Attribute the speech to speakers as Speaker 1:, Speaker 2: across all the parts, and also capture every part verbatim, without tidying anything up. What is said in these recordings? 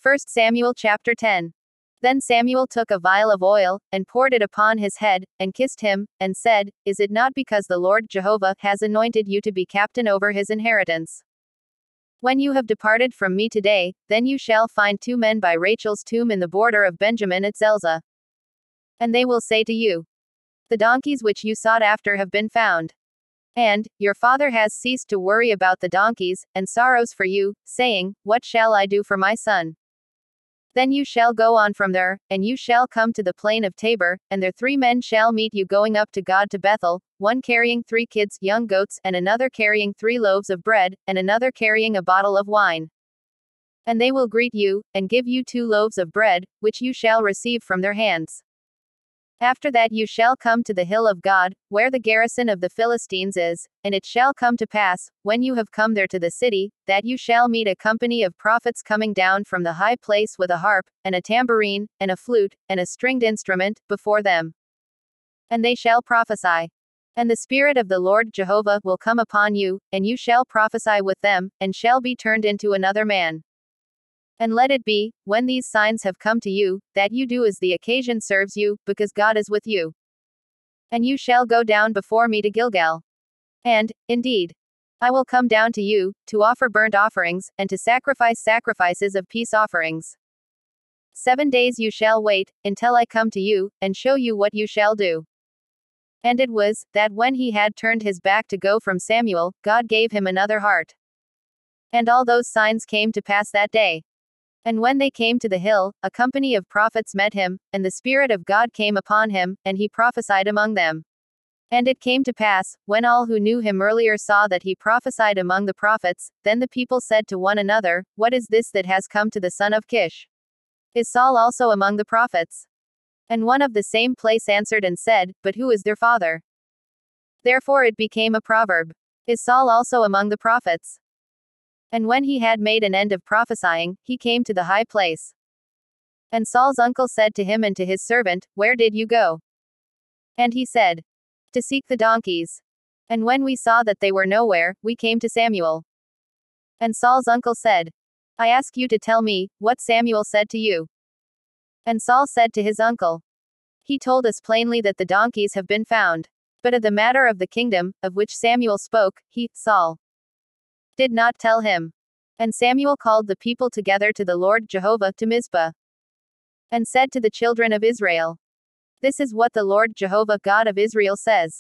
Speaker 1: First Samuel chapter ten. Then Samuel took a vial of oil, and poured it upon his head, and kissed him, and said, Is it not because the Lord Jehovah has anointed you to be captain over his inheritance? When you have departed from me today, then you shall find two men by Rachel's tomb in the border of Benjamin at Zelzah. And they will say to you, The donkeys which you sought after have been found. And, your father has ceased to worry about the donkeys, and sorrows for you, saying, What shall I do for my son? Then you shall go on from there, and you shall come to the plain of Tabor, and there three men shall meet you going up to God to Bethel, one carrying three kids, young goats, and another carrying three loaves of bread, and another carrying a bottle of wine. And they will greet you, and give you two loaves of bread, which you shall receive from their hands. After that you shall come to the hill of God, where the garrison of the Philistines is, and it shall come to pass, when you have come there to the city, that you shall meet a company of prophets coming down from the high place with a harp, and a tambourine, and a flute, and a stringed instrument, before them. And they shall prophesy. And the Spirit of the Lord Jehovah will come upon you, and you shall prophesy with them, and shall be turned into another man. And let it be, when these signs have come to you, that you do as the occasion serves you, because God is with you. And you shall go down before me to Gilgal. And, indeed, I will come down to you, to offer burnt offerings, and to sacrifice sacrifices of peace offerings. Seven days you shall wait, until I come to you, and show you what you shall do. And it was, that when he had turned his back to go from Samuel, God gave him another heart. And all those signs came to pass that day. And when they came to the hill, a company of prophets met him, and the Spirit of God came upon him, and he prophesied among them. And it came to pass, when all who knew him earlier saw that he prophesied among the prophets, then the people said to one another, What is this that has come to the son of Kish? Is Saul also among the prophets? And one of the same place answered and said, But who is their father? Therefore it became a proverb. Is Saul also among the prophets? And when he had made an end of prophesying, he came to the high place. And Saul's uncle said to him and to his servant, Where did you go? And he said, To seek the donkeys. And when we saw that they were nowhere, we came to Samuel. And Saul's uncle said, I ask you to tell me, what Samuel said to you. And Saul said to his uncle, He told us plainly that the donkeys have been found. But of the matter of the kingdom, of which Samuel spoke, he, Saul, did not tell him. And Samuel called the people together to the Lord Jehovah to Mizpah. And said to the children of Israel, This is what the Lord Jehovah God of Israel says.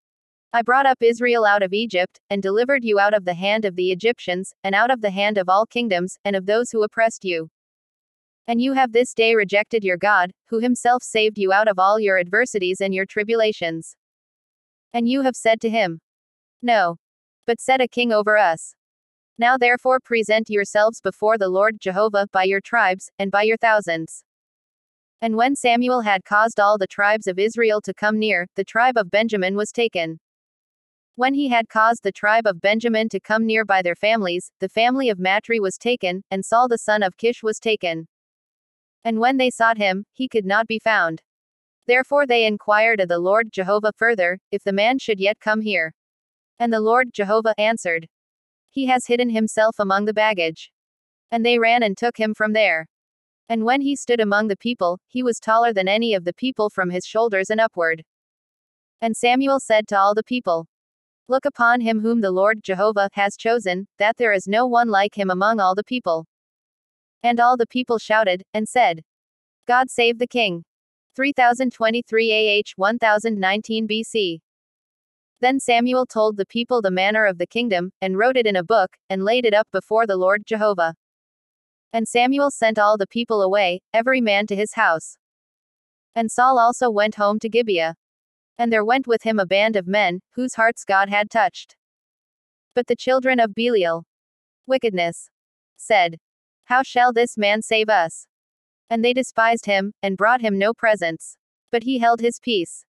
Speaker 1: I brought up Israel out of Egypt, and delivered you out of the hand of the Egyptians, and out of the hand of all kingdoms, and of those who oppressed you. And you have this day rejected your God, who himself saved you out of all your adversities and your tribulations. And you have said to him, No, but set a king over us. Now therefore present yourselves before the Lord Jehovah by your tribes, and by your thousands. And when Samuel had caused all the tribes of Israel to come near, the tribe of Benjamin was taken. When he had caused the tribe of Benjamin to come near by their families, the family of Matri was taken, and Saul the son of Kish was taken. And when they sought him, he could not be found. Therefore they inquired of the Lord Jehovah further, if the man should yet come here. And the Lord Jehovah answered, He has hidden himself among the baggage. And they ran and took him from there. And when he stood among the people, he was taller than any of the people from his shoulders and upward. And Samuel said to all the people, Look upon him whom the Lord Jehovah has chosen, that there is no one like him among all the people. And all the people shouted, and said, God save the king. three thousand twenty-three A H one thousand nineteen B C. Then Samuel told the people the manner of the kingdom, and wrote it in a book, and laid it up before the Lord Jehovah. And Samuel sent all the people away, every man to his house. And Saul also went home to Gibeah. And there went with him a band of men, whose hearts God had touched. But the children of Belial, wickedness, said, How shall this man save us? And they despised him, and brought him no presents. But he held his peace.